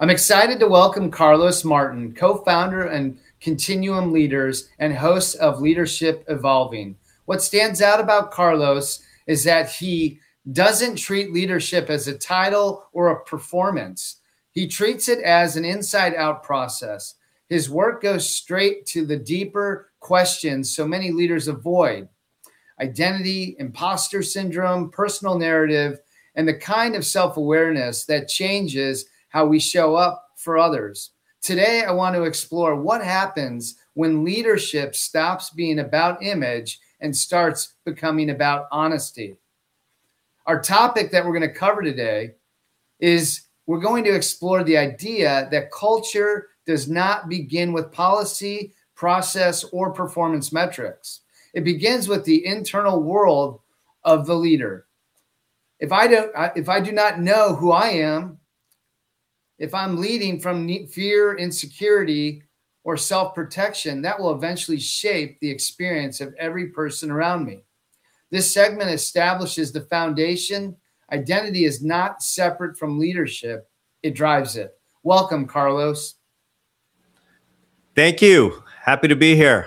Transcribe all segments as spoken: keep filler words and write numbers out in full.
I'm excited to welcome Carlos Martin, co-founder and Continuum Leaders and host of Leadership Evolving. What stands out about Carlos is that he doesn't treat leadership as a title or a performance. He treats it as an inside-out process. His work goes straight to the deeper questions so many leaders avoid: identity, imposter syndrome, personal narrative, and the kind of self-awareness that changes how we show up for others. Today, I want to explore what happens when leadership stops being about image and starts becoming about honesty. Our topic that we're going to cover today is we're going to explore the idea that culture does not begin with policy, process, or performance metrics. It begins with the internal world of the leader. If I don't, if I do not know who I am, if I'm leading from fear, insecurity, or self-protection, that will eventually shape the experience of every person around me. This segment establishes the foundation. Identity is not separate from leadership. It drives it. Welcome, Carlos. Thank you. Happy to be here.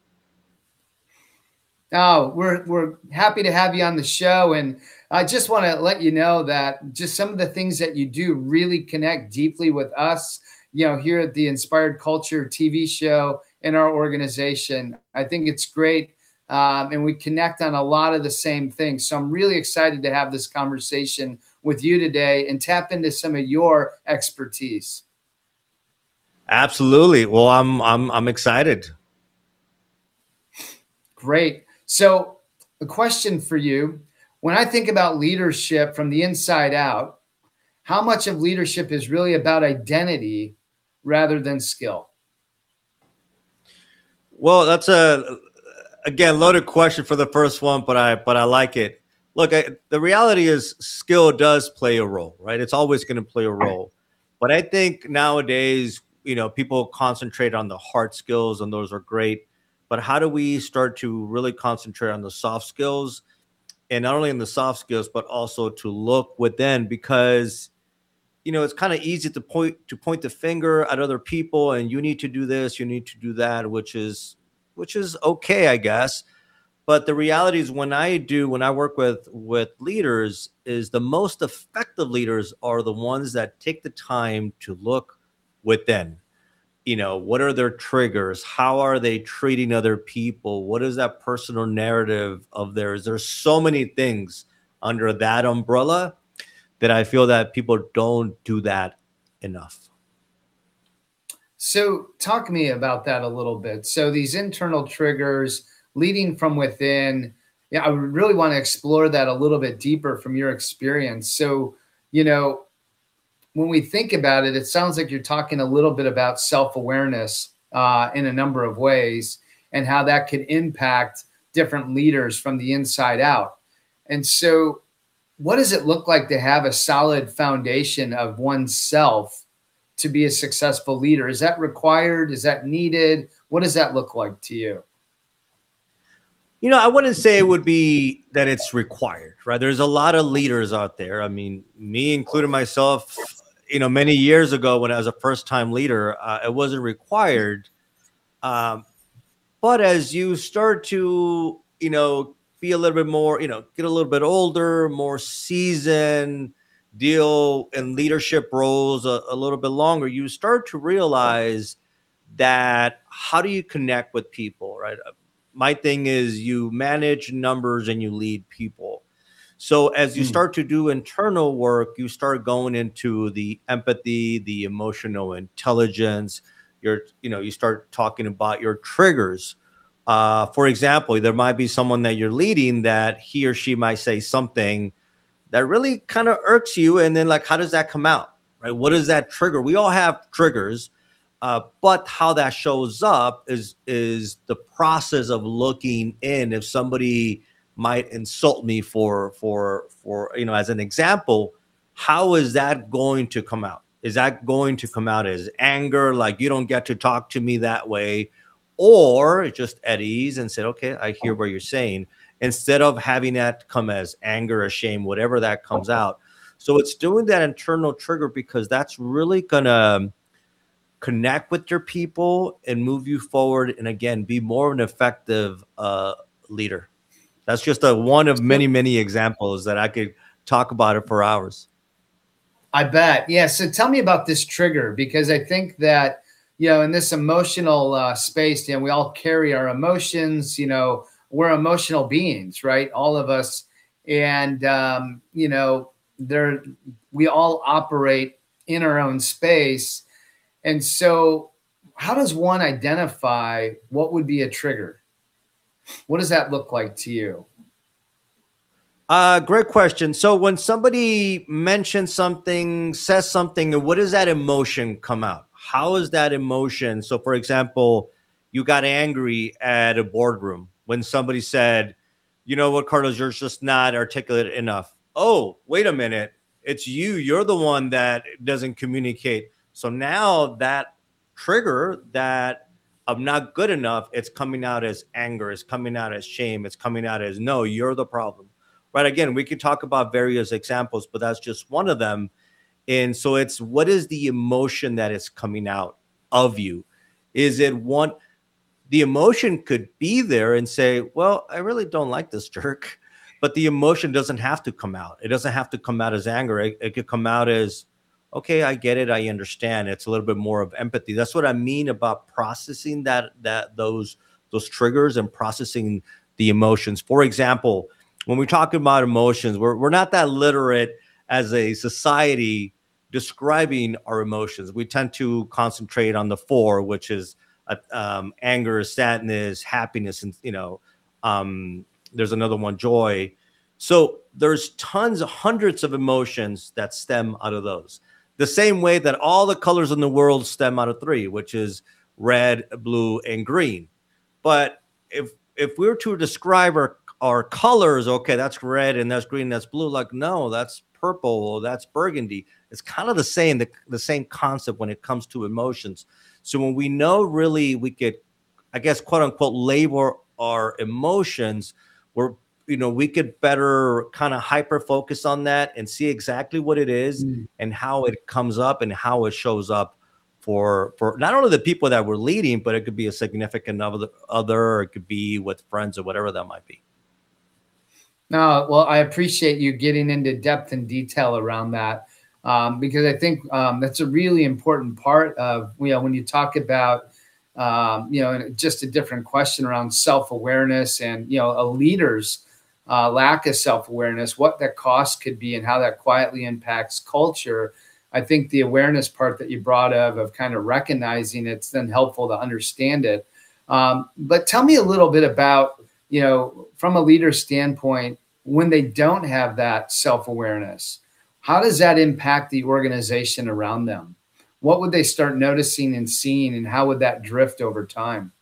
Oh, we're, we're happy to have you on the show. And I just want to let you know that just some of the things that you do really connect deeply with us, you know, here at the Inspired Culture T V show in our organization. I think it's great. Um, and we connect on a lot of the same things. So I'm really excited to have this conversation with you today and tap into some of your expertise. Absolutely. Well, I'm, I'm, I'm excited. Great. So a question for you. When I think about leadership from the inside out, how much of leadership is really about identity rather than skill? Well, that's a, again, loaded question for the first one, but I, but I like it. Look, I, the reality is skill does play a role, right? It's always going to play a role. But I think nowadays, you know, people concentrate on the hard skills and those are great. But how do we start to really concentrate on the soft skills? And not only in the soft skills, but also to look within, because, you know, it's kind of easy to point to point the finger at other people and you need to do this, you need to do that, which is which is OK, I guess. But the reality is when I do when I work with with leaders is the most effective leaders are the ones that take the time to look within. You know, what are their triggers? How are they treating other people? What is that personal narrative of theirs? There's so many things under that umbrella that I feel that people don't do that enough. So talk to me about that a little bit. So these internal triggers leading from within, yeah, I really want to explore that a little bit deeper from your experience. So, you know, when we think about it, it sounds like you're talking a little bit about self-awareness uh, in a number of ways and how that could impact different leaders from the inside out. And so what does it look like to have a solid foundation of oneself to be a successful leader? Is that required? Is that needed? What does that look like to you? You know, I wouldn't say it would be that it's required, right? There's a lot of leaders out there. I mean, me including myself, you know, many years ago when I was a first-time leader, uh, it wasn't required. Um, but as you start to, you know, be a little bit more, you know, get a little bit older, more seasoned, deal in leadership roles a, a little bit longer, you start to realize that how do you connect with people, right? My thing is you manage numbers and you lead people. So as you start to do internal work, you start going into the empathy, the emotional intelligence. You're, you know, you start talking about your triggers. Uh, for example, there might be someone that you're leading that he or she might say something that really kind of irks you. And then like, how does that come out, right? What is that trigger? We all have triggers, uh, but how that shows up is, is the process of looking in. If somebody might insult me for, for, for, you know, as an example, how is that going to come out? Is that going to come out as anger? Like you don't get to talk to me that way, or just at ease and said, okay, I hear what you're saying, instead of having that come as anger or shame, whatever that comes out. So it's doing that internal trigger because that's really going to connect with your people and move you forward. And again, be more of an effective uh, leader. That's just a one of many, many examples that I could talk about it for hours. I bet. Yeah. So tell me about this trigger, because I think that, you know, in this emotional uh, space, you know, we all carry our emotions, you know, we're emotional beings, right? All of us. And, um, you know, there, we all operate in our own space. And so how does one identify what would be a trigger? What does that look like to you? Uh, great question. So when somebody mentions something, says something, what does that emotion come out? How is that emotion? So for example, you got angry at a boardroom when somebody said, you know what, Carlos, you're just not articulate enough. Oh, wait a minute. It's you. You're the one that doesn't communicate. So now that trigger that I'm not good enough, it's coming out as anger, it's coming out as shame, it's coming out as no, you're the problem. Right. Again, we could talk about various examples, but that's just one of them. And so it's what is the emotion that is coming out of you? Is it one? The emotion could be there and say, well, I really don't like this jerk, but the emotion doesn't have to come out. It doesn't have to come out as anger. It, it could come out as, okay, I get it. I understand. It's a little bit more of empathy. That's what I mean about processing that, that those, those triggers and processing the emotions. For example, when we talk about emotions, we're, we're not that literate as a society describing our emotions. We tend to concentrate on the four, which is uh, um, anger, sadness, happiness, and, you know, um, there's another one, joy. So there's tons of hundreds of emotions that stem out of those. The same way that all the colors in the world stem out of three, which is red, blue, and green. But if if we were to describe our Our colors, okay, that's red and that's green, that's blue. Like, no, that's purple, that's burgundy. It's kind of the same, the, the same concept when it comes to emotions. So when we know really we could, I guess, quote unquote, label our emotions, we're, you know, we could better kind of hyper focus on that and see exactly what it is mm. and how it comes up and how it shows up for for not only the people that we're leading, but it could be a significant other, other or it could be with friends or whatever that might be. No, well, I appreciate you getting into depth and detail around that, um, because I think um, that's a really important part of, you know, when you talk about, um, you know, just a different question around self-awareness and, you know, a leader's uh, lack of self-awareness, what that cost could be and how that quietly impacts culture. I think the awareness part that you brought up of kind of recognizing it's then helpful to understand it. Um, but tell me a little bit about, you know, from a leader's standpoint, when they don't have that self-awareness, how does that impact the organization around them? What would they start noticing and seeing, and how would that drift over time?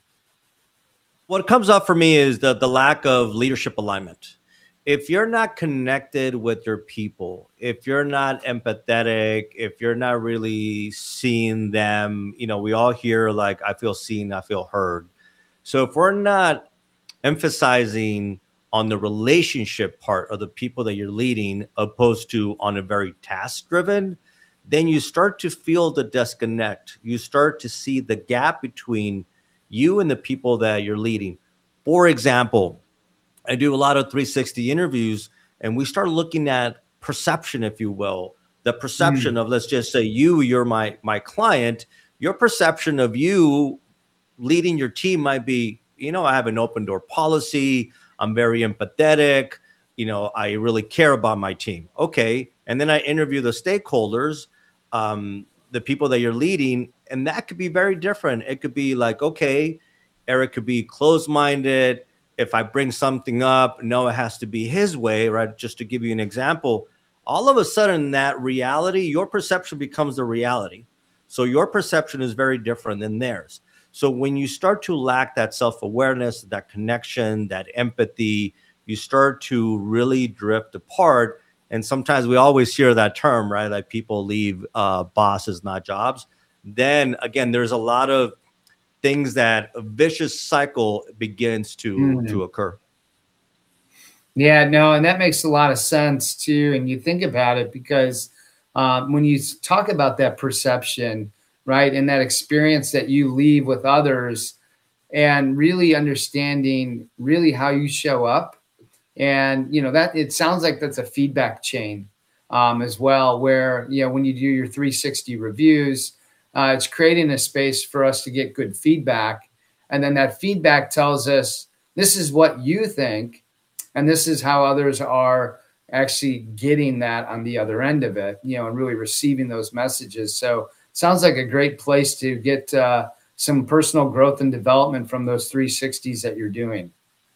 What comes up for me is the, the lack of leadership alignment. If you're not connected with your people, if you're not empathetic, if you're not really seeing them, you know, we all hear like, I feel seen, I feel heard. So if we're not emphasizing on the relationship part of the people that you're leading, opposed to on a very task driven, then you start to feel the disconnect. You start to see the gap between you and the people that you're leading. For example, I do a lot of three sixty interviews, and we start looking at perception, if you will, the perception mm. of, let's just say you, you're my, my client, your perception of you leading your team might be, you know, I have an open door policy. I'm very empathetic. You know, I really care about my team. Okay. And then I interview the stakeholders, um, the people that you're leading, and that could be very different. It could be like, okay, Eric could be closed-minded. If I bring something up, no, it has to be his way, right? Just to give you an example, all of a sudden that reality, your perception becomes the reality. So your perception is very different than theirs. So when you start to lack that self-awareness, that connection, that empathy, you start to really drift apart. And sometimes we always hear that term, right? Like people leave uh, bosses, not jobs. Then again, there's a lot of things that a vicious cycle begins to, mm. to occur. Yeah, no, and that makes a lot of sense too. And you think about it because um, when you talk about that perception, right, and that experience that you leave with others, and really understanding really how you show up, and you know that it sounds like that's a feedback chain um, as well, where you know when you do your three sixty reviews, uh, it's creating a space for us to get good feedback, and then that feedback tells us this is what you think. And this is how others are actually getting that on the other end of it, you know, and really receiving those messages. So sounds like a great place to get uh, some personal growth and development from those three sixties that you're doing.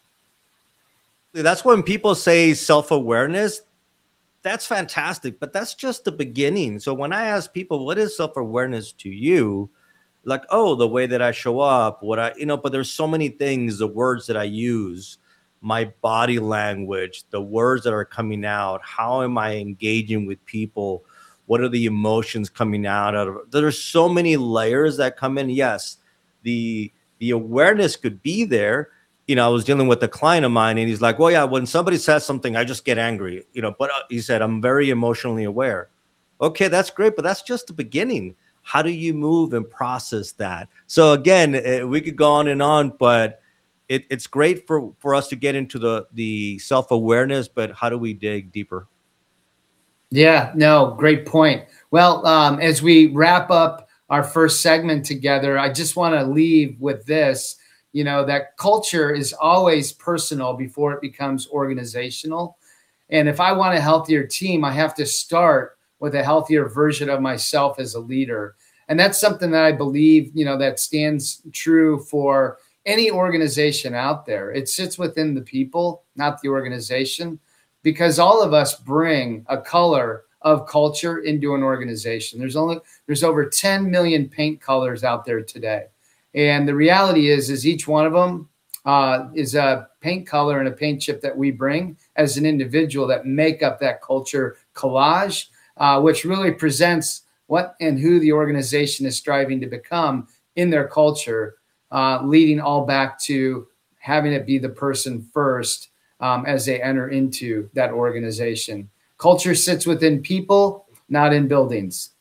That's when people say self-awareness. That's fantastic, but that's just the beginning. So when I ask people, what is self-awareness to you? Like, oh, the way that I show up, what I, you know, but there's so many things, the words that I use, my body language, the words that are coming out, how am I engaging with people? What are the emotions coming out of it? There's so many layers that come in. Yes, the the awareness could be there. You know, I was dealing with a client of mine and he's like, well, yeah, when somebody says something, I just get angry, you know, but uh, he said, I'm very emotionally aware. Okay, that's great, but that's just the beginning. How do you move and process that? So again, uh, we could go on and on, but It, it's great for, for us to get into the, the self-awareness, but how do we dig deeper? Yeah, no, great point. Well, um, as we wrap up our first segment together, I just want to leave with this, you know, that culture is always personal before it becomes organizational. And if I want a healthier team, I have to start with a healthier version of myself as a leader. And that's something that I believe, you know, that stands true for any organization out there. It sits within the people, not the organization, because all of us bring a color of culture into an organization. There's only there's over ten million paint colors out there today. And the reality is, is each one of them uh, is a paint color and a paint chip that we bring as an individual that make up that culture collage, uh, which really presents what and who the organization is striving to become in their culture. Uh, leading all back to having it be the person first um, as they enter into that organization. Culture sits within people, not in buildings.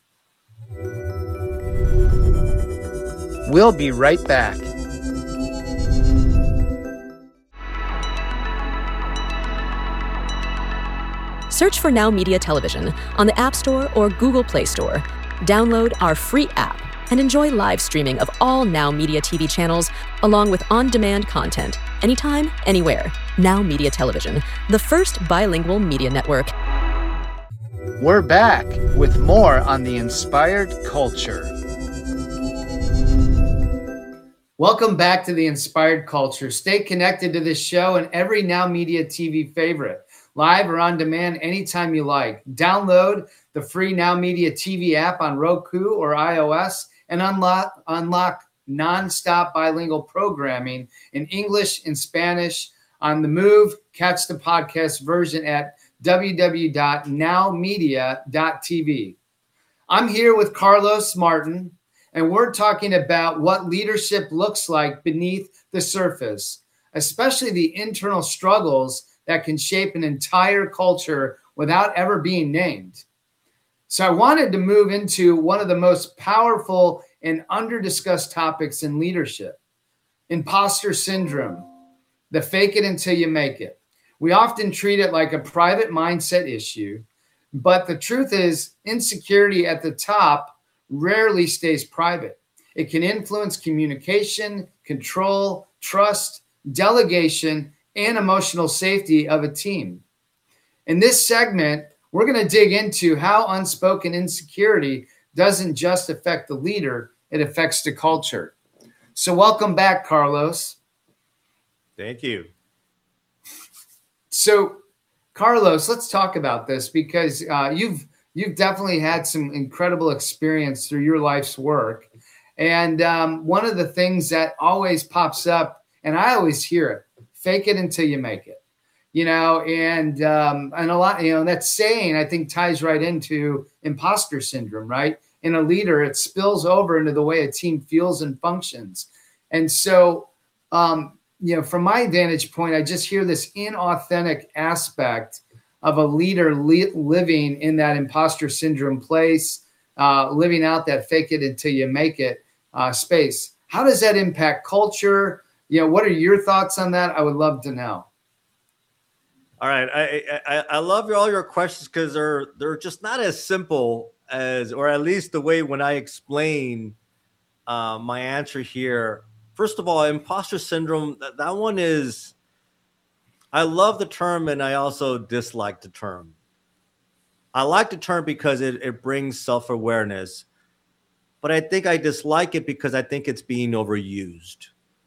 We'll be right back. Search for Now Media Television on the App Store or Google Play Store. Download our free app and enjoy live streaming of all Now Media T V channels, along with on-demand content, anytime, anywhere. Now Media Television, the first bilingual media network. We're back with more on the Inspired Culture. Welcome back to the Inspired Culture. Stay connected to this show and every Now Media T V favorite, live or on demand anytime you like. Download the free Now Media T V app on Roku or iOS and unlock, unlock nonstop bilingual programming in English and Spanish on the move. Catch the podcast version at w w w dot now media dot t v. I'm here with Carlos Martin, and we're talking about what leadership looks like beneath the surface, especially the internal struggles that can shape an entire culture without ever being named. So I wanted to move into one of the most powerful and under-discussed topics in leadership, imposter syndrome, the fake it until you make it. We often treat it like a private mindset issue, but the truth is insecurity at the top rarely stays private. It can influence communication, control, trust, delegation, and emotional safety of a team. In this segment, we're going to dig into how unspoken insecurity doesn't just affect the leader, it affects the culture. So welcome back, Carlos. Thank you. So, Carlos, let's talk about this because uh, you've you've definitely had some incredible experience through your life's work. And um, one of the things that always pops up, and I always hear it, fake it until you make it. You know, and um, and a lot, you know, that saying I think ties right into imposter syndrome, right? In a leader, it spills over into the way a team feels and functions. And so um, you know, from my vantage point, I just hear this inauthentic aspect of a leader li- living in that imposter syndrome place, uh, living out that fake it until you make it uh, space. How does that impact culture? You know, what are your thoughts on that? I would love to know. All right, I I, I love all your questions because they're they're just not as simple as, or at least the way when I explain uh, my answer here. First of all, imposter syndrome. That, that one is. I love the term, and I also dislike the term. I like the term because it, it brings self-awareness, but I think I dislike it because I think it's being overused.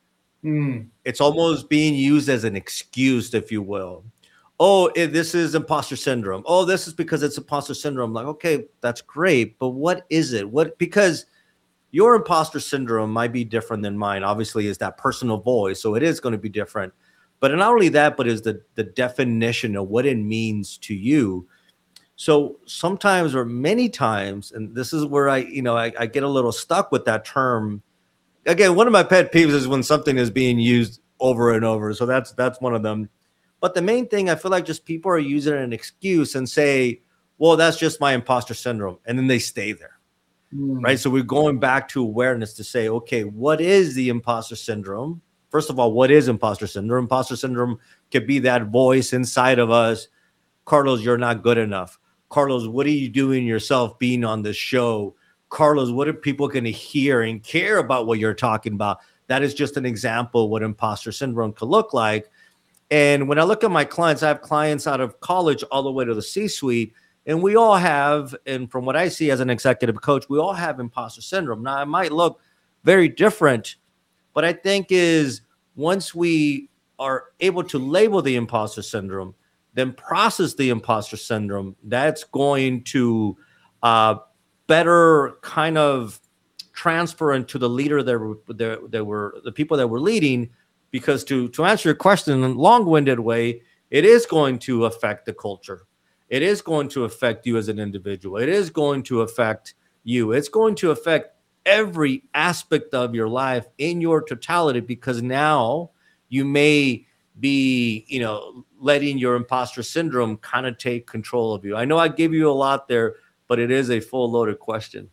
Mm. It's almost being used as an excuse, if you will. Oh, it, this is imposter syndrome. Oh, this is because it's imposter syndrome. Like, okay, that's great, but what is it? What, because your imposter syndrome might be different than mine. Obviously, is that personal voice, so it is going to be different. But not only that, but is the, the definition of what it means to you. So sometimes, or many times, and this is where I, you know, I, I get a little stuck with that term. Again, one of my pet peeves is when something is being used over and over. So that's that's one of them. But the main thing, I feel like just people are using an excuse and say, well, that's just my imposter syndrome. And then they stay there. Mm. Right. So we're going back to awareness to say, okay, what is the imposter syndrome? First of all, what is imposter syndrome? Imposter syndrome could be that voice inside of us. Carlos, you're not good enough. Carlos, what are you doing yourself being on this show? Carlos, what are people going to hear and care about what you're talking about? That is just an example of what imposter syndrome could look like. And when I look at my clients, I have clients out of college all the way to the C-suite, and we all have, and from what I see as an executive coach, we all have imposter syndrome. Now, it might look very different, but I think is once we are able to label the imposter syndrome, then process the imposter syndrome, that's going to uh, better kind of transfer into the leader that were, that, that were the people that were leading. Because to, to answer your question in a long-winded way, it is going to affect the culture. It is going to affect you as an individual. It is going to affect you. It's going to affect every aspect of your life in your totality, because now you may be, you know, letting your imposter syndrome kind of take control of you. I know I gave you a lot there, but it is a full loaded question.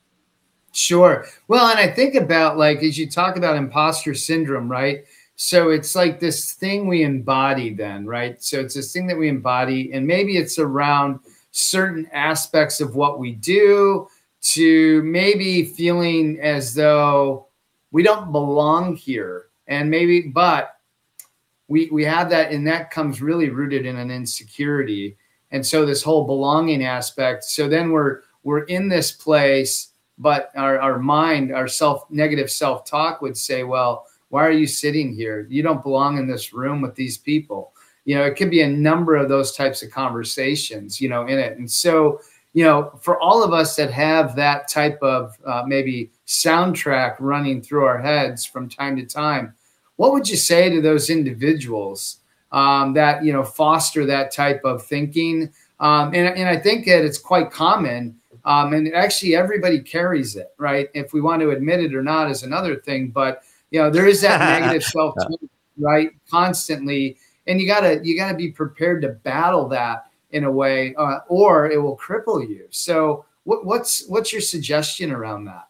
Sure. Well, and I think about, like, as you talk about imposter syndrome, right? So it's like this thing we embody then, right? So it's this thing that we embody, and maybe it's around certain aspects of what we do, to maybe feeling as though we don't belong here. And maybe, but we we have that, and that comes really rooted in an insecurity. And so this whole belonging aspect, so then we're we're in this place, but our, our mind, our self negative self-talk would say, well, why are you sitting here? You don't belong in this room with these people. You know, it could be a number of those types of conversations, you know, in it. And so, you know, for all of us that have that type of uh, maybe soundtrack running through our heads from time to time, what would you say to those individuals um, that, you know, foster that type of thinking? Um, and, and I think that it's quite common. Um, and actually everybody carries it, right? If we want to admit it or not is another thing. But, you know, there is that negative self-talk, right? Constantly. And you gotta, you gotta be prepared to battle that in a way, uh, or it will cripple you. So what, what's, what's your suggestion around that?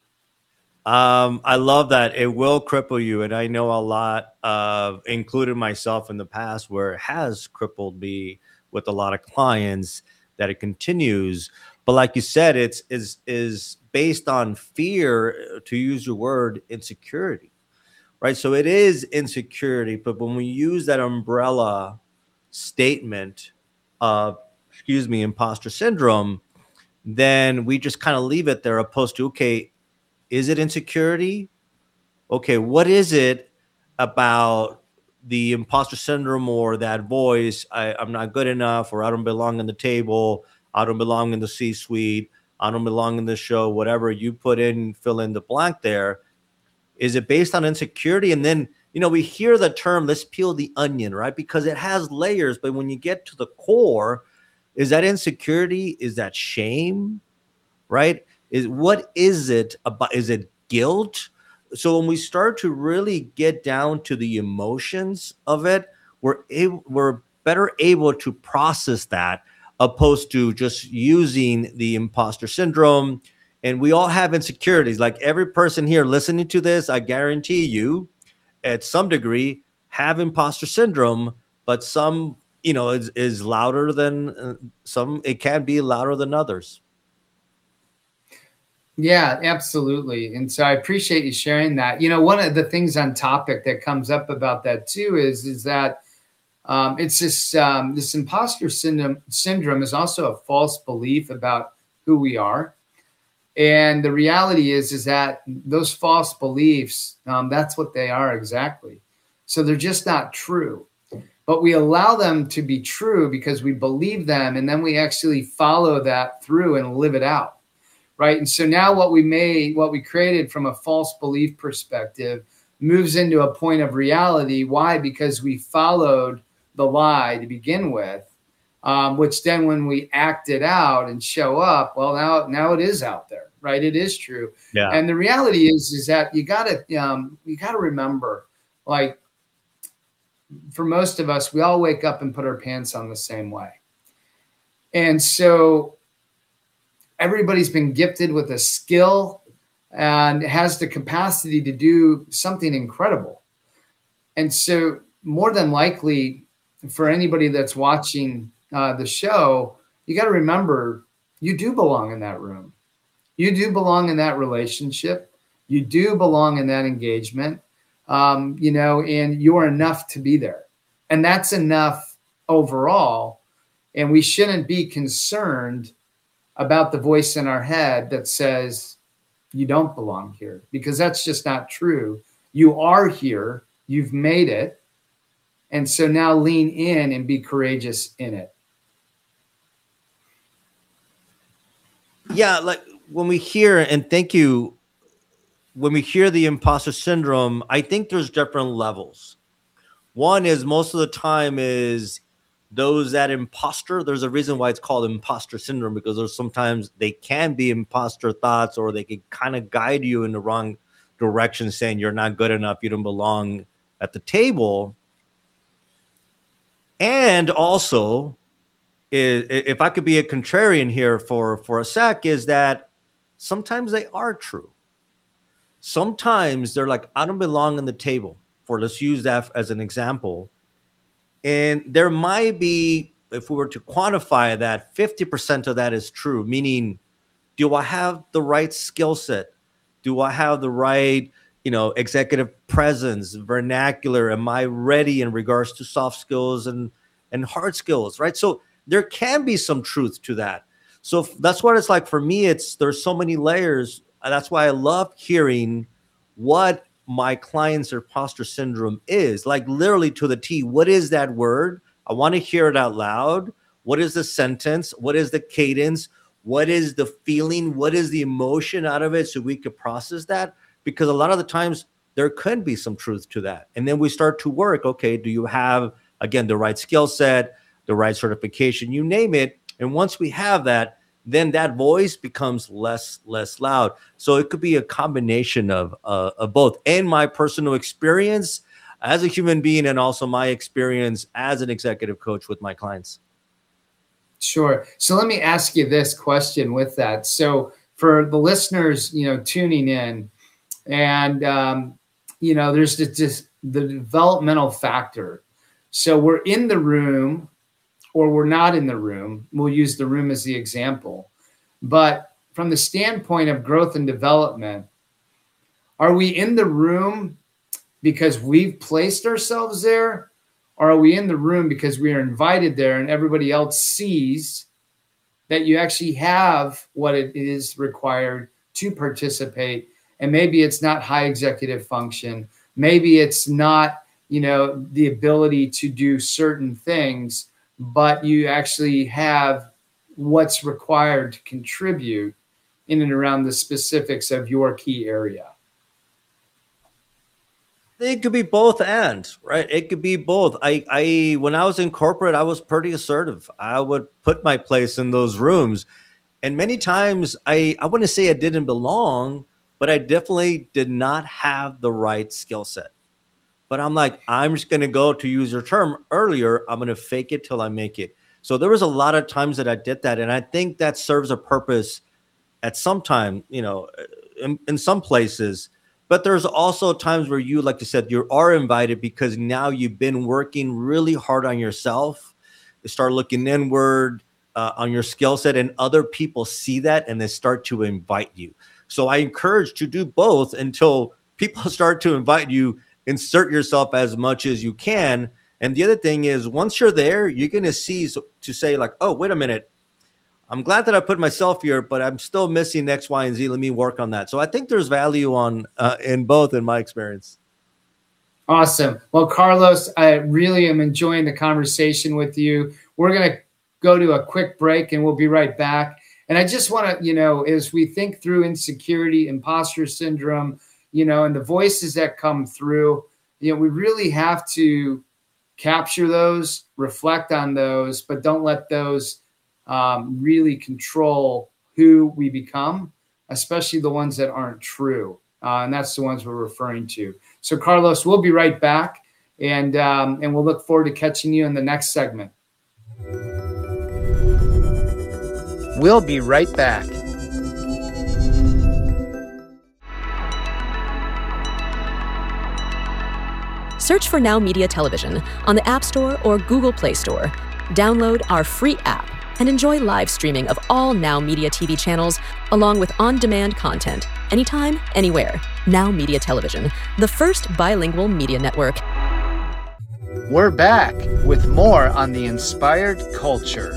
Um, I love that. It will cripple you. And I know a lot of, including myself in the past, where it has crippled me with a lot of clients, that it continues. But like you said, it's is is based on fear, to use your word, insecurity, right? So it is insecurity. But when we use that umbrella statement of, excuse me, imposter syndrome, then we just kind of leave it there, opposed to, okay, is it insecurity? Okay, what is it about the imposter syndrome or that voice? I, I'm not good enough, or I don't belong on the table. I don't belong in the C-suite. I don't belong in the show, whatever you put in, fill in the blank there. Is it based on insecurity? And then, you know, we hear the term, let's peel the onion, right? Because it has layers. But when you get to the core, is that insecurity? Is that shame, right? Is what is it about? Is it guilt? So when we start to really get down to the emotions of it, we're able, we're better able to process that, opposed to just using the imposter syndrome. And we all have insecurities. Like every person here listening to this, I guarantee you, at some degree, have imposter syndrome, but some, you know, is, is louder than uh, some. It can be louder than others. Yeah, absolutely. And so I appreciate you sharing that. You know, one of the things on topic that comes up about that too is, is that um, it's this, um, this imposter syndrome, syndrome is also a false belief about who we are. And the reality is, is that those false beliefs, um, that's what they are exactly. So they're just not true. But we allow them to be true because we believe them, and then we actually follow that through and live it out. Right. And so now what we made, what we created from a false belief perspective moves into a point of reality. Why? Because we followed the lie to begin with, um, which then when we act it out and show up, well, now, now it is out there. Right. It is true. Yeah. And the reality is, is that you got to, um, you got to remember, like, for most of us, we all wake up and put our pants on the same way. And so everybody's been gifted with a skill and has the capacity to do something incredible. And so more than likely, for anybody that's watching uh, the show, you got to remember, you do belong in that room. You do belong in that relationship. You do belong in that engagement, um, you know, and you are enough to be there. And that's enough overall. And we shouldn't be concerned about the voice in our head that says you don't belong here, because that's just not true. You are here, you've made it. And so now lean in and be courageous in it. Yeah. Like when we hear, and thank you, when we hear the imposter syndrome, I think there's different levels. One is most of the time is those that imposter, there's a reason why it's called imposter syndrome, because there's sometimes they can be imposter thoughts, or they can kind of guide you in the wrong direction, saying you're not good enough, you don't belong at the table. And also, if I could be a contrarian here for, for a sec, is that sometimes they are true. Sometimes they're like, I don't belong on the table. For let's use that as an example. And there might be, if we were to quantify that, fifty percent of that is true, meaning, do I have the right skill set? Do I have the right, you know, executive presence, vernacular? Am I ready in regards to soft skills and, and hard skills, right? So there can be some truth to that. So that's what it's like for me. It's, there's so many layers. That's why I love hearing what my client's imposter syndrome is, like literally to the T. What is that word? I want to hear it out loud. What is the sentence? What is the cadence? What is the feeling? What is the emotion out of it, so we could process that? Because a lot of the times there could be some truth to that. And then we start to work, okay, do you have, again, the right skill set, the right certification, you name it. And once we have that, then that voice becomes less, less loud. So it could be a combination of, uh, of both, and my personal experience as a human being, and also my experience as an executive coach with my clients. Sure. So let me ask you this question with that. So for the listeners, you know, tuning in, and, um, you know, there's just the developmental factor. So we're in the room, or we're not in the room. We'll use the room as the example. But from the standpoint of growth and development, are we in the room because we've placed ourselves there? Or are we in the room because we are invited there and everybody else sees that you actually have what it is required to participate? And maybe it's not high executive function. Maybe it's not, you know, the ability to do certain things, but you actually have what's required to contribute in and around the specifics of your key area. It could be both and, right? It could be both. I, I, when I was in corporate, I was pretty assertive. I would put my place in those rooms. And many times I, I wouldn't say I didn't belong, but I definitely did not have the right skill set. But I'm like, I'm just going to go, to use your term earlier, I'm going to fake it till I make it. So there was a lot of times that I did that. And I think that serves a purpose at some time, you know, in, in some places. But there's also times where you, like you said, you are invited because now you've been working really hard on yourself. You start looking inward uh, on your skill set, and other people see that and they start to invite you. So I encourage to do both until people start to invite you. Insert yourself as much as you can. And the other thing is, once you're there, you're going to see so, to say like, oh, wait a minute. I'm glad that I put myself here, but I'm still missing X, Y, and Z. Let me work on that. So I think there's value on uh, in both, in my experience. Awesome. Well, Carlos, I really am enjoying the conversation with you. We're going to go to a quick break and we'll be right back. And I just want to, you know, as we think through insecurity, imposter syndrome, you know, and the voices that come through, you know, we really have to capture those, reflect on those, but don't let those um, really control who we become, especially the ones that aren't true. Uh, and that's the ones we're referring to. So, Carlos, we'll be right back, and um, and we'll look forward to catching you in the next segment. We'll be right back. Search for Now Media Television on the App Store or Google Play Store. Download our free app and enjoy live streaming of all Now Media T V channels, along with on-demand content, anytime, anywhere. Now Media Television, the first bilingual media network. We're back with more on the Inspired Culture.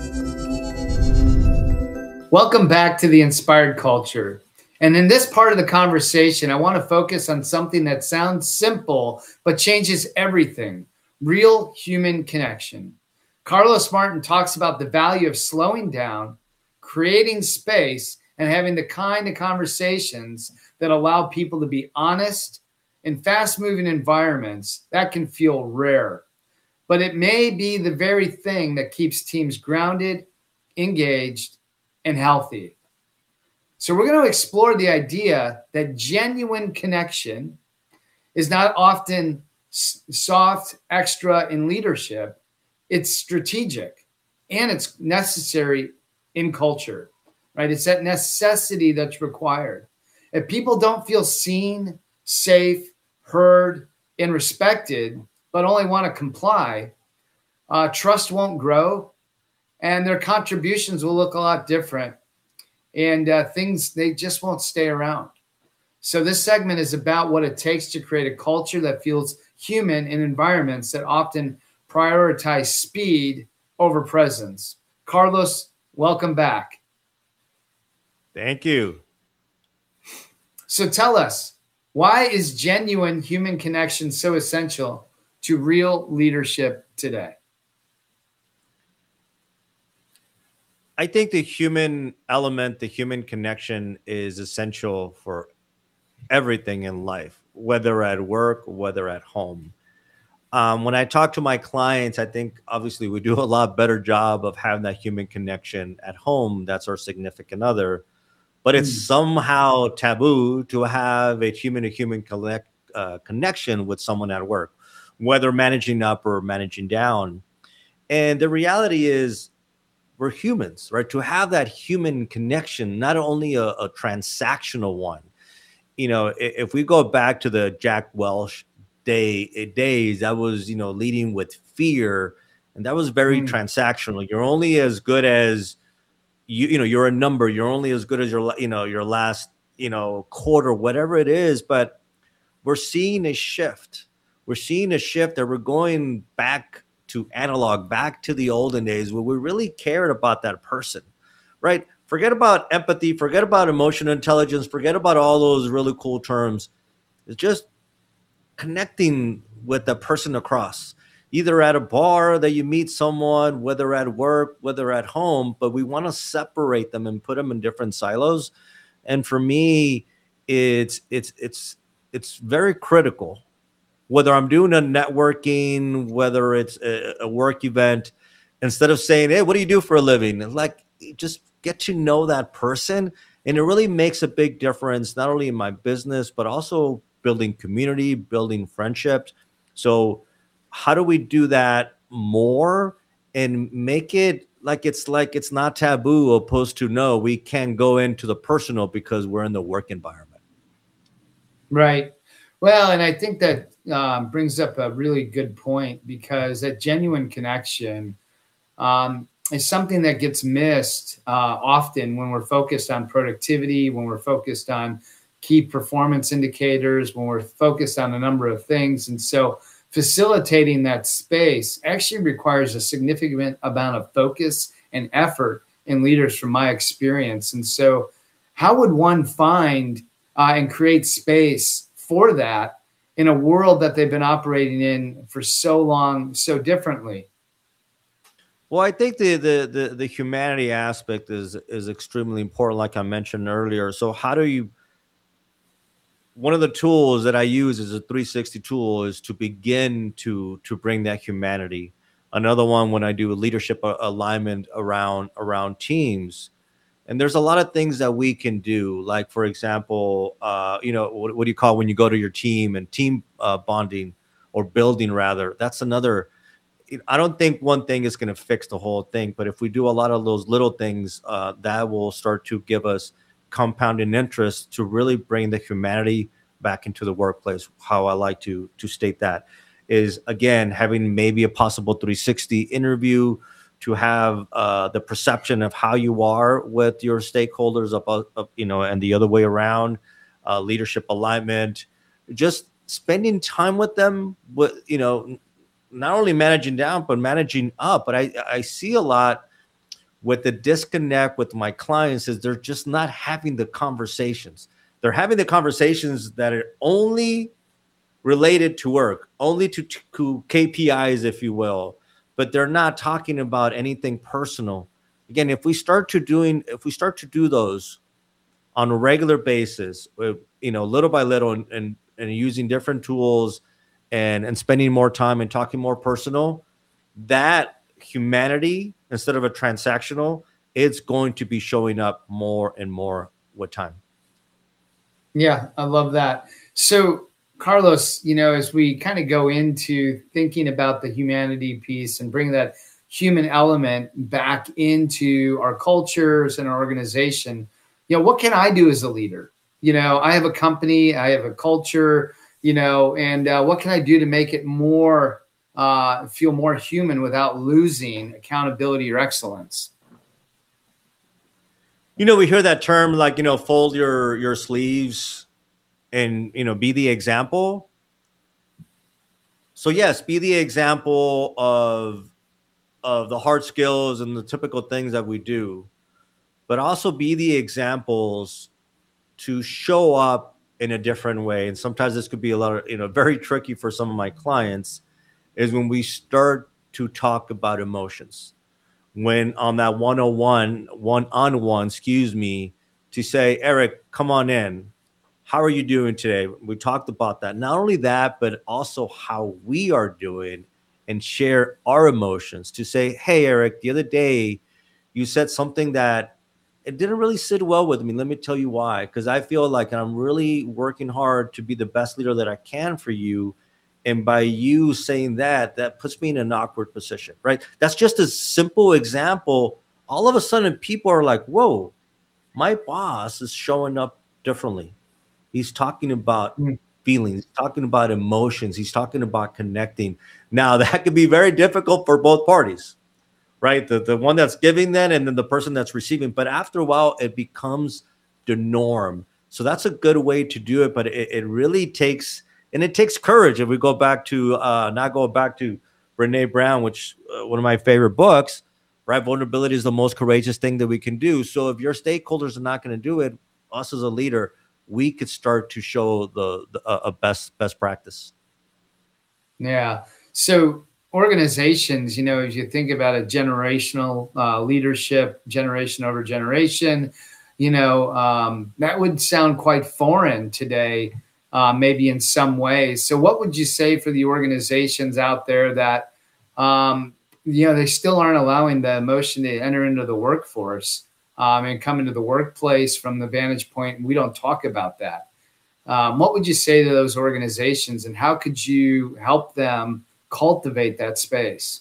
Welcome back to the Inspired Culture. And in this part of the conversation, I want to focus on something that sounds simple, but changes everything: real human connection. Carlos Martin talks about the value of slowing down, creating space, and having the kind of conversations that allow people to be honest in fast-moving environments. That can feel rare, but it may be the very thing that keeps teams grounded, engaged, and healthy. So we're going to explore the idea that genuine connection is not often soft, extra in leadership. It's strategic, and it's necessary in culture, right? It's that necessity that's required. If people don't feel seen, safe, heard, and respected, but only want to comply, uh, trust won't grow, and their contributions will look a lot different. And uh, things, they just won't stay around. So this segment is about what it takes to create a culture that feels human in environments that often prioritize speed over presence. Carlos, welcome back. Thank you. So tell us, why is genuine human connection so essential to real leadership today? I think the human element, the human connection is essential for everything in life, whether at work, whether at home. Um, when I talk to my clients, I think obviously we do a lot better job of having that human connection at home. That's our significant other. But it's mm. somehow taboo to have a human-to-human collect, uh, connection with someone at work, whether managing up or managing down. And the reality is, we're humans, right? To have that human connection, not only a, a transactional one. You know, if, if we go back to the Jack Welch day days, that was, you know, leading with fear, and that was very mm. transactional. You're only as good as you, you know, you're a number. You're only as good as your, you know, your last, you know, quarter, whatever it is. But we're seeing a shift. We're seeing a shift that we're going back to analog, back to the olden days where we really cared about that person, right? Forget about empathy, forget about emotional intelligence, forget about all those really cool terms. It's just connecting with the person across, either at a bar that you meet someone, whether at work, whether at home, but we want to separate them and put them in different silos. And for me, it's it's it's it's very critical. Whether I'm doing a networking, whether it's a, a work event, instead of saying, hey, what do you do for a living? Like, just get to know that person And it really makes a big difference, not only in my business, but also building community, building friendships. So how do we do that more and make it like it's like it's not taboo, opposed to no, we can go into the personal because we're in the work environment. Right. Well, and I think that um, brings up a really good point, because that genuine connection um, is something that gets missed uh, often when we're focused on productivity, when we're focused on key performance indicators, when we're focused on a number of things. And so facilitating that space actually requires a significant amount of focus and effort in leaders, from my experience. And so how would one find uh, and create space for that in a world that they've been operating in for so long, so differently? Well, I think the, the the the humanity aspect is is extremely important, like I mentioned earlier. So how do you, one of the tools that I use as a three sixty tool is to begin to to bring that humanity. Another one, when I do leadership alignment around around teams, and there's a lot of things that we can do. Like, for example, uh, you know, what, what do you call when you go to your team and team uh, bonding or building rather? That's another. I don't think one thing is going to fix the whole thing, but if we do a lot of those little things, uh, that will start to give us compounding interest to really bring the humanity back into the workplace. How I like to to state that is, again, having maybe a possible three sixty interview to have uh, the perception of how you are with your stakeholders, about, uh, you know, and the other way around, uh, leadership alignment, just spending time with them, with, you know, not only managing down, but managing up. But I, I see a lot with the disconnect with my clients is they're just not having the conversations. They're having the conversations that are only related to work, only to, to K P Is, if you will, but they're not talking about anything personal. Again, if we start to doing, if we start to do those on a regular basis, you know, little by little, and, and, and using different tools, and and spending more time and talking more personal, that humanity, instead of a transactional, it's going to be showing up more and more with time. Yeah, I love that. So, Carlos, you know, as we kind of go into thinking about the humanity piece and bring that human element back into our cultures and our organization, you know, what can I do as a leader? You know, I have a company, I have a culture, you know, and uh, what can I do to make it more, uh, feel more human without losing accountability or excellence? You know, we hear that term, like, you know, fold your, your sleeves and, you know, be the example. So yes, be the example of, of the hard skills and the typical things that we do, but also be the examples to show up in a different way. And sometimes this could be a lot of, you know, very tricky for some of my clients, is when we start to talk about emotions. When on that one oh one, one-on-one, excuse me, to say, Eric, come on in. How are you doing today? We talked about that. Not only that, but also how we are doing, and share our emotions. To say, hey, Eric, the other day you said something that it didn't really sit well with me. Let me tell you why. Because I feel like I'm really working hard to be the best leader that I can for you. And by you saying that, that puts me in an awkward position, right? That's just a simple example. All of a sudden, people are like, whoa, my boss is showing up differently. He's talking about mm. feelings, talking about emotions. He's talking about connecting. Now, that could be very difficult for both parties, right? The, the one that's giving that, and then the person that's receiving. But after a while, it becomes the norm. So that's a good way to do it. But it, it really takes, and it takes courage. If we go back to, uh, not go back to Brene Brown, which uh, one of my favorite books, right? Vulnerability is the most courageous thing that we can do. So if your stakeholders are not going to do it, us as a leader, we could start to show the, the a best best practice. Yeah. So organizations, you know, as you think about a generational uh, leadership, generation over generation, you know, um, that would sound quite foreign today, uh, maybe in some ways. So what would you say for the organizations out there that, um, you know, they still aren't allowing the emotion to enter into the workforce? um, and come into the workplace from the vantage point. We don't talk about that. Um, what would you say to those organizations, and how could you help them cultivate that space?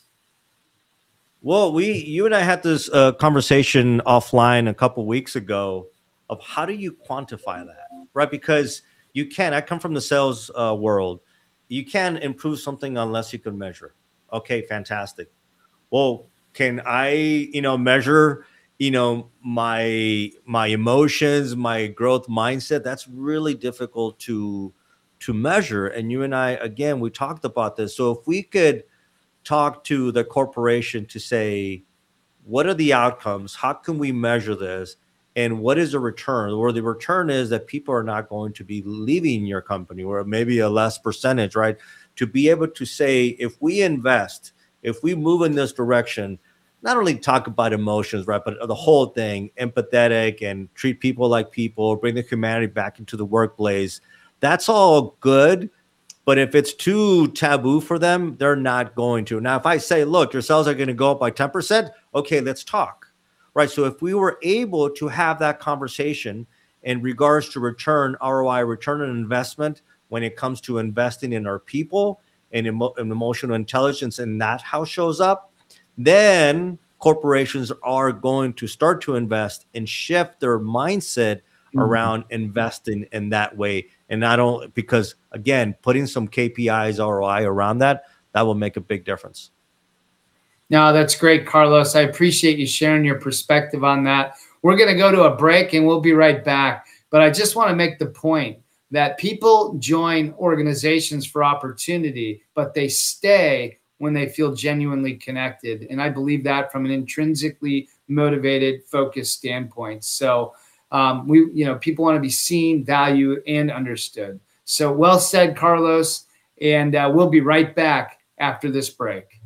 Well, we, you and I had this uh, conversation offline a couple weeks ago of how do you quantify that, right? Because you can, I come from the sales uh, world. You can't improve something unless you can measure. Okay, fantastic. Well, can I, you know, measure, you know, my my emotions, my growth mindset? That's really difficult to to measure. And you and I, again, we talked about this. So if we could talk to the corporation to say, what are the outcomes? How can we measure this? And what is the return? Or the return is that people are not going to be leaving your company, or maybe a less percentage, right? To be able to say, if we invest, if we move in this direction, not only talk about emotions, right, but the whole thing, empathetic and treat people like people, bring the humanity back into the workplace. That's all good. But if it's too taboo for them, they're not going to. Now, if I say, look, your sales are going to go up by ten percent, okay, let's talk, right? So if we were able to have that conversation in regards to return, R O I, return on investment, when it comes to investing in our people and emo- and emotional intelligence, and that how shows up, then corporations are going to start to invest and shift their mindset mm-hmm. around investing in that way. And not only because, again, putting some K P Is, R O I around that, that will make a big difference. No, that's great, Carlos. I appreciate you sharing your perspective on that. We're going to go to a break and we'll be right back. But I just want to make the point that people join organizations for opportunity, but they stay when they feel genuinely connected. And I believe that from an intrinsically motivated, focused standpoint. So um, we, you know, people want to be seen, valued, and understood. So well said, Carlos. And uh, we'll be right back after this break.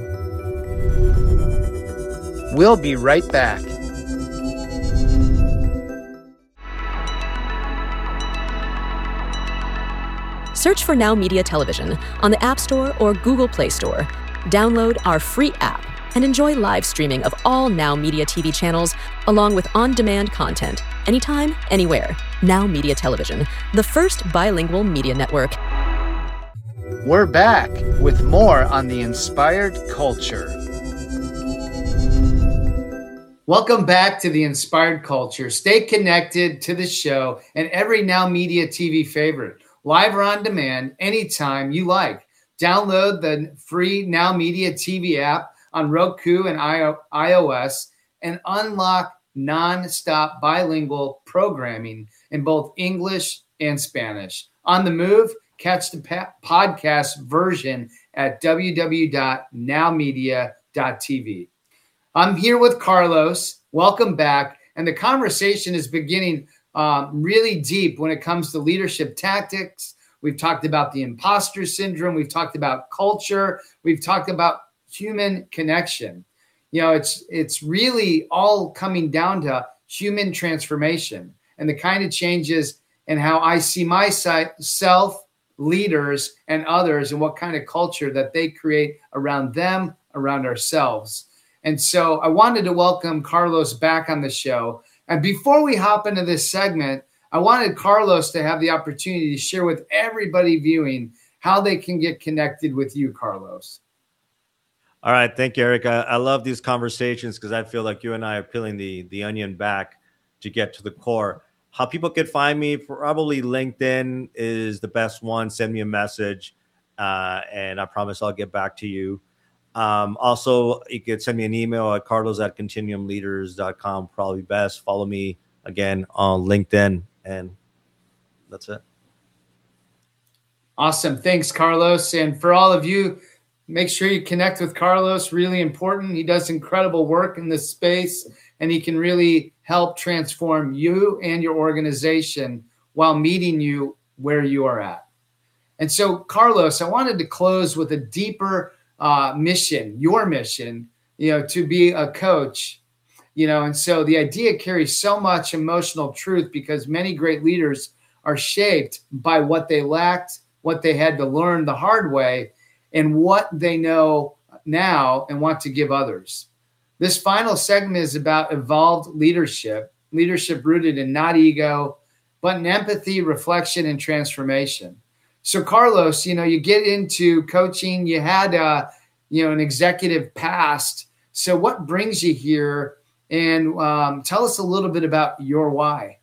We'll be right back. Search for Now Media Television on the App Store or Google Play Store. Download our free app and enjoy live streaming of all Now Media T V channels, along with on-demand content, anytime, anywhere. Now Media Television, the first bilingual media network. We're back with more on the Inspired Culture. Welcome back to the Inspired Culture. Stay connected to the show and every Now Media T V favorite, live or on demand, anytime you like. Download the free Now Media T V app on Roku and iOS and unlock non-stop bilingual programming in both English and Spanish. On the move, catch the pa- podcast version at w w w dot now media dot t v. I'm here with Carlos. Welcome back. And the conversation is beginning um, really deep when it comes to leadership tactics. We've talked about the imposter syndrome. We've talked about culture. We've talked about human connection. You know, it's it's really all coming down to human transformation and the kind of changes and how I see myself, leaders, and others, and what kind of culture that they create around them, around ourselves. And so I wanted to welcome Carlos back on the show. And before we hop into this segment, I wanted Carlos to have the opportunity to share with everybody viewing how they can get connected with you, Carlos. All right. Thank you, Eric. I, I love these conversations because I feel like you and I are peeling the, the onion back to get to the core. How people can find me, probably LinkedIn is the best one. Send me a message, uh, and I promise I'll get back to you. Um, also, you can send me an email at carlos at continuum leaders dot com, probably best. Follow me, again, on LinkedIn, and that's it. Awesome. Thanks, Carlos. And for all of you, make sure you connect with Carlos. Really important. He does incredible work in this space, and he can really help transform you and your organization while meeting you where you are at. And so, Carlos, I wanted to close with a deeper uh, mission, your mission, you know, to be a coach, you know, and so the idea carries so much emotional truth because many great leaders are shaped by what they lacked, what they had to learn the hard way, and what they know now and want to give others. This final segment is about evolved leadership, leadership rooted in not ego, but in empathy, reflection, and transformation. So, Carlos, you know, you get into coaching, you had, uh, you know, an executive past. So what brings you here? And um, tell us a little bit about your why.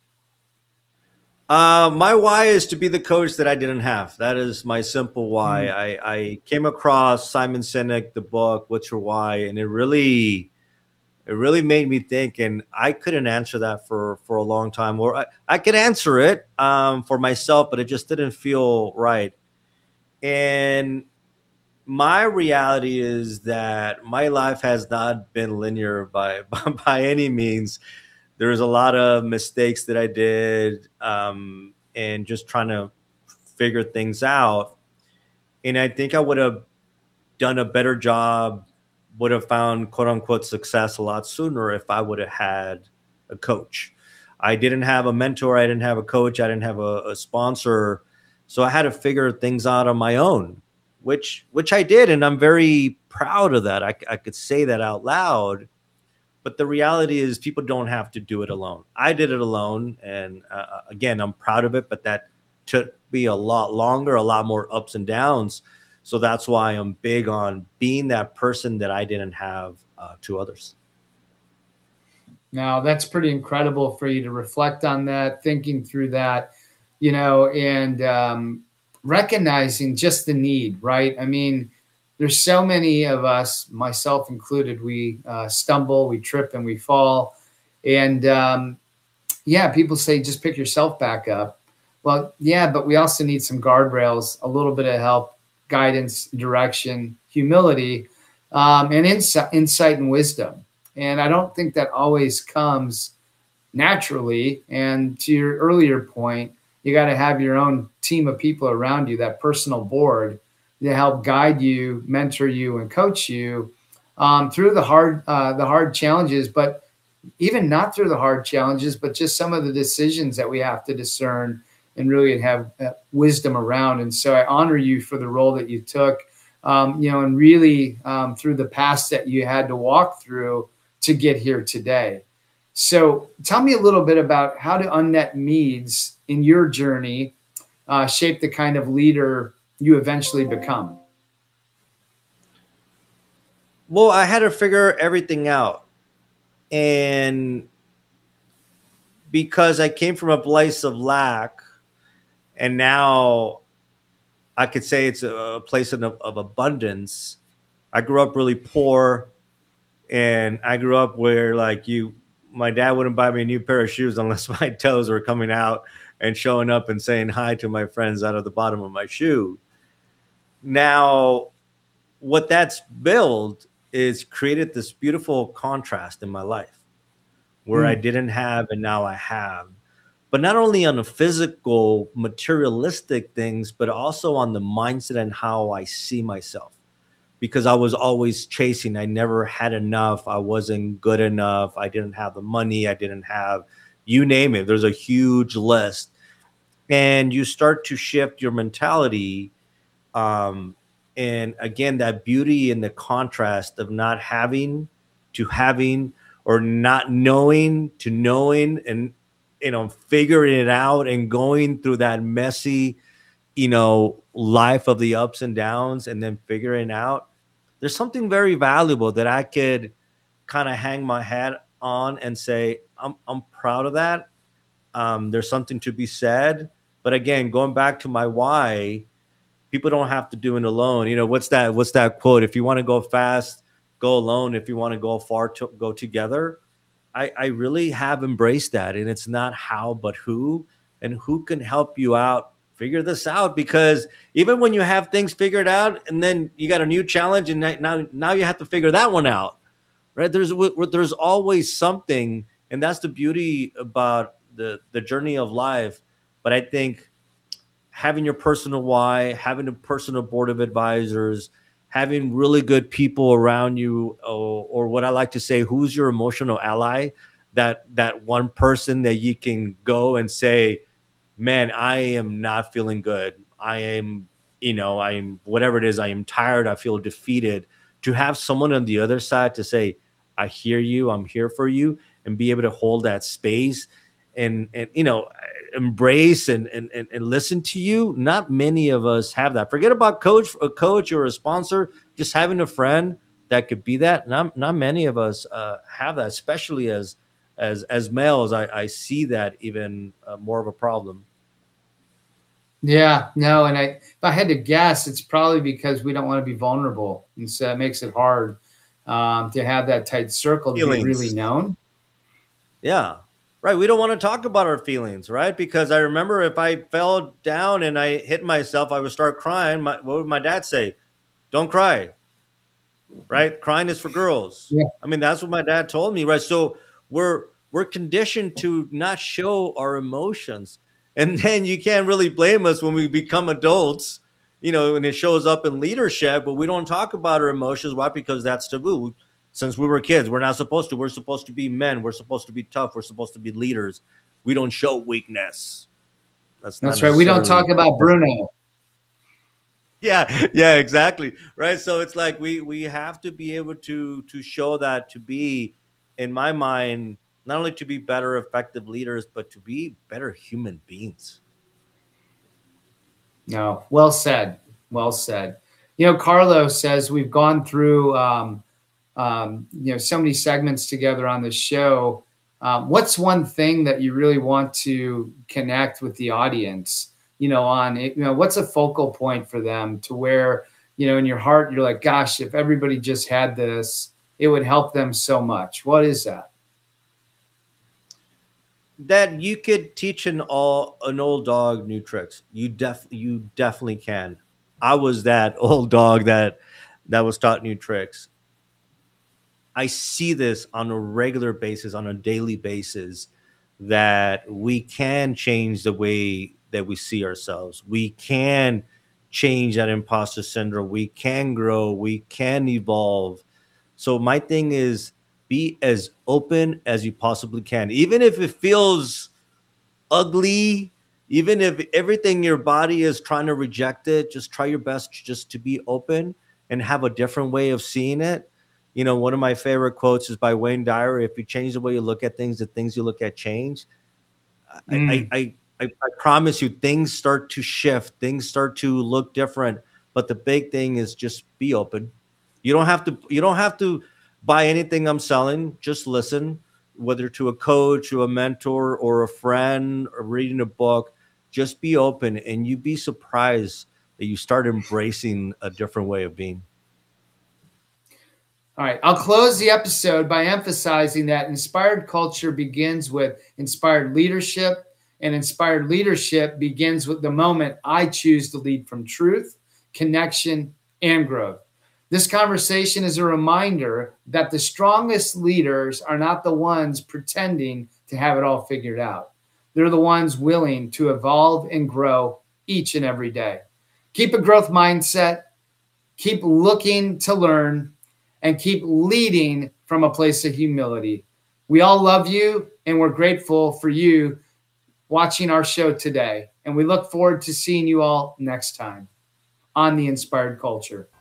Uh, my why is to be the coach that I didn't have. That is my simple why. Mm. I, I came across Simon Sinek, the book, What's Your Why? And it really, it really made me think, and I couldn't answer that for, for a long time. Or I, I could answer it um, for myself, but it just didn't feel right. And my reality is that my life has not been linear by, by, by any means. There's a lot of mistakes that I did um, and just trying to figure things out. And I think I would have done a better job, would have found quote unquote success a lot sooner if I would have had a coach. I didn't have a mentor. I didn't have a coach. I didn't have a, a sponsor. So I had to figure things out on my own, which which I did. And I'm very proud of that. I, I could say that out loud. But the reality is people don't have to do it alone. I did it alone. And uh, again, I'm proud of it, but that took me a lot longer, a lot more ups and downs. So that's why I'm big on being that person that I didn't have uh, to others. Now, that's pretty incredible for you to reflect on that, thinking through that, you know, and um, recognizing just the need, right? I mean, there's so many of us, myself included, we uh, stumble, we trip, and we fall. And um, yeah, people say, just pick yourself back up. Well, yeah, but we also need some guardrails, a little bit of help, guidance, direction, humility, um, and insight, insight and wisdom. And I don't think that always comes naturally. And to your earlier point, you got to have your own team of people around you, that personal board, to help guide you, mentor you, and coach you um, through the hard, uh, the hard challenges, but even not through the hard challenges, but just some of the decisions that we have to discern and really have uh, wisdom around. And so I honor you for the role that you took, um, you know, and really um, through the past that you had to walk through to get here today. So tell me a little bit about how do unmet needs in your journey uh, shape the kind of leader you eventually become? Well, I had to figure everything out. And because I came from a place of lack, and now I could say it's a place of, of abundance. I grew up really poor, and I grew up where like you, my dad wouldn't buy me a new pair of shoes unless my toes were coming out and showing up and saying hi to my friends out of the bottom of my shoe. Now, what that's built is created this beautiful contrast in my life where mm. I didn't have and now I have. But not only on the physical, materialistic things, but also on the mindset and how I see myself. Because I was always chasing. I never had enough. I wasn't good enough. I didn't have the money. I didn't have, you name it. There's a huge list. And you start to shift your mentality. Um, and again, that beauty and the contrast of not having to having, or not knowing to knowing, and, you know, figuring it out and going through that messy, you know, life of the ups and downs and then figuring out. There's something very valuable that I could kind of hang my hat on and say, I'm, I'm proud of that. Um, there's something to be said. But again, going back to my why, people don't have to do it alone. You know, what's that, what's that quote? If you want to go fast, go alone. If you want to go far, to go together. I, I really have embraced that. And it's not how, but who, and who can help you out. Figure this out, because even when you have things figured out and then you got a new challenge and now, now you have to figure that one out, right? There's, there's always something. And that's the beauty about the, the journey of life. But I think having your personal why, having a personal board of advisors, having really good people around you, or, or what I like to say, who's your emotional ally, that, that one person that you can go and say, man, I am not feeling good. I am, you know, I am whatever it is. I am tired. I feel defeated. To have someone on the other side to say, I hear you. I'm here for you, and be able to hold that space and, and you know, embrace and, and, and, and listen to you. Not many of us have that. Forget about coach, a coach or a sponsor, just having a friend that could be that. Not, not many of us uh, have that, especially as, as, as males. I, I see that even uh, more of a problem. Yeah, no. And I, if I had to guess, it's probably because we don't want to be vulnerable. And so it makes it hard um, to have that tight circle to Feelings. be really known. Yeah. Right. We don't want to talk about our feelings, right? Because I remember if I fell down and I hit myself, I would start crying. My, what would my dad say? Don't cry. Right. Crying is for girls. Yeah. I mean, that's what my dad told me. Right. So we're, we're conditioned to not show our emotions. And then you can't really blame us when we become adults, you know, and it shows up in leadership, but we don't talk about our emotions. Why? Because that's taboo. Since we were kids, we're not supposed to. We're supposed to be men. We're supposed to be tough. We're supposed to be leaders. We don't show weakness. That's, that's right. We don't talk about Bruno. Yeah, yeah, exactly. Right. So it's like we we have to be able to to show that, to be, in my mind, not only to be better, effective leaders, but to be better human beings. No, well said. Well said. You know, Carlos says we've gone through, um, um, you know, so many segments together on the show. Um, what's one thing that you really want to connect with the audience, you know, on, you know, what's a focal point for them to where, you know, in your heart, you're like, gosh, if everybody just had this, it would help them so much. What is that? That you could teach an all an old dog new tricks. You def you definitely can. I was that old dog that that was taught new tricks. I see this on a regular basis, on a daily basis, that we can change the way that we see ourselves. We can change that imposter syndrome. We can grow. We can evolve. So my thing is, be as open as you possibly can. Even if it feels ugly, even if everything in your body is trying to reject it, just try your best just to be open and have a different way of seeing it. You know, one of my favorite quotes is by Wayne Dyer. If you change the way you look at things, the things you look at change. Mm. I, I, I, I promise you, things start to shift. Things start to look different. But the big thing is just be open. You don't have to, you don't have to buy anything I'm selling. Just listen, whether to a coach or a mentor or a friend or reading a book. Just be open, and you'd be surprised that you start embracing a different way of being. All right. I'll close the episode by emphasizing that inspired culture begins with inspired leadership, and inspired leadership begins with the moment I choose to lead from truth, connection, and growth. This conversation is a reminder that the strongest leaders are not the ones pretending to have it all figured out. They're the ones willing to evolve and grow each and every day. Keep a growth mindset, keep looking to learn, and keep leading from a place of humility. We all love you, and we're grateful for you watching our show today. And we look forward to seeing you all next time on The Inspired Culture.